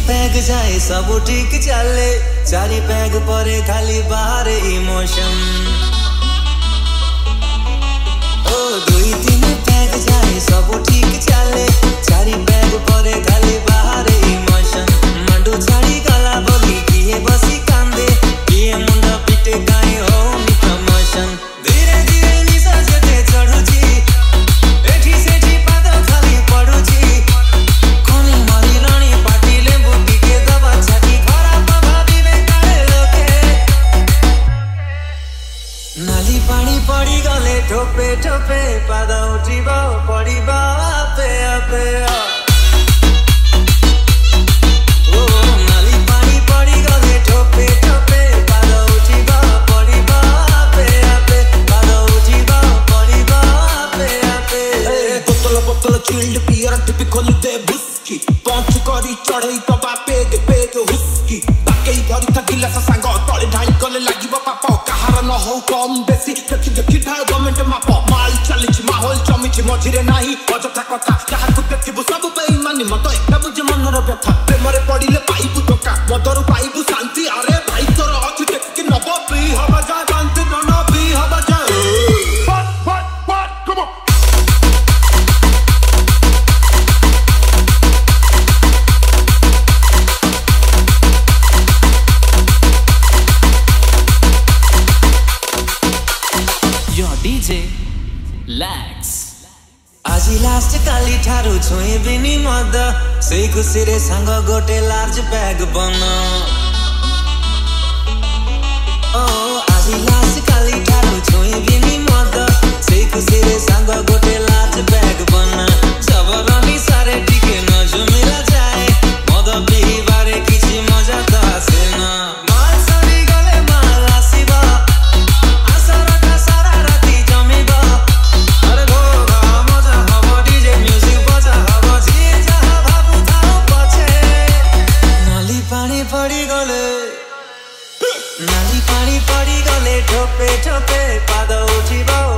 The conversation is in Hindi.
पैग जाए सब ठीक चले, चारि पैग परे खाली बाहर इमोशन। ओ दुई तीन पैग जाए सब ठीक चले, चारि पैग परे खाली बाहर इमोशन। मंडू छाड़ी गला बोली किए बसी कांदे, किए मुंडा पिटे काई होनी प्रमोशन। धीरे धीरे निशा जेते चढ़ुची, एठी सेठी पाद खाली पड़ुची। कोनी मारी रानी पाटी लेंबू टिके दबा छाटी, खराब भाभी काले लोके। नाली पानी पड़ी गले ठोपे ठोपे, पाद उठिबा पड़िबा आपे आपे। चिल्ड पियर टिपी खोलते बुस्की, पंच करी चढ़ई तबा पेग पेग हुस्की। बाके भरी था गिलास सांग तले ढाई कले लागिब पाप, कहार न हो कम बेसी देखि देखि ढाल गवर्नमेंट माप। माल चलिछि माहौल जमिछि मझिरे नाही अजथा कथा, काहाकु देखिबु सब बेईमानी मत एटा बुझे मनर व्यथा। प्रेमरे पड़िले पाइबु टका, मदरु पाइबु शांति। अरे भाई तोर अछि देखि नब पी हबा जा शांति न पी हबा जा। Come on. DJ Lax आजी लास्ट काली ठारू छुई बिनी मद, सेई खुशी रे सांग गोटे लार्ज बैग बन। ओ आजी लास्ट काली ठारू छुई बिनी मद, सेई खुशी रे सांग गोटे लार्ज बैग बन। जबरनी सारे टिके न जुमिला जाए, मद पिबारे किछि मजा त आसे ना। माल सरी गले माल आसीबा, आसरटा सारा राती जमिबा। अरे गोगा मजा हबो, डीजे म्यूजिक बजा हबो, जे जहा भाबु थाओ पछे। नाली पानी पड़ी गले, नाली पानी पड़ी गले ठोपे ठोपे, पाद उठिबा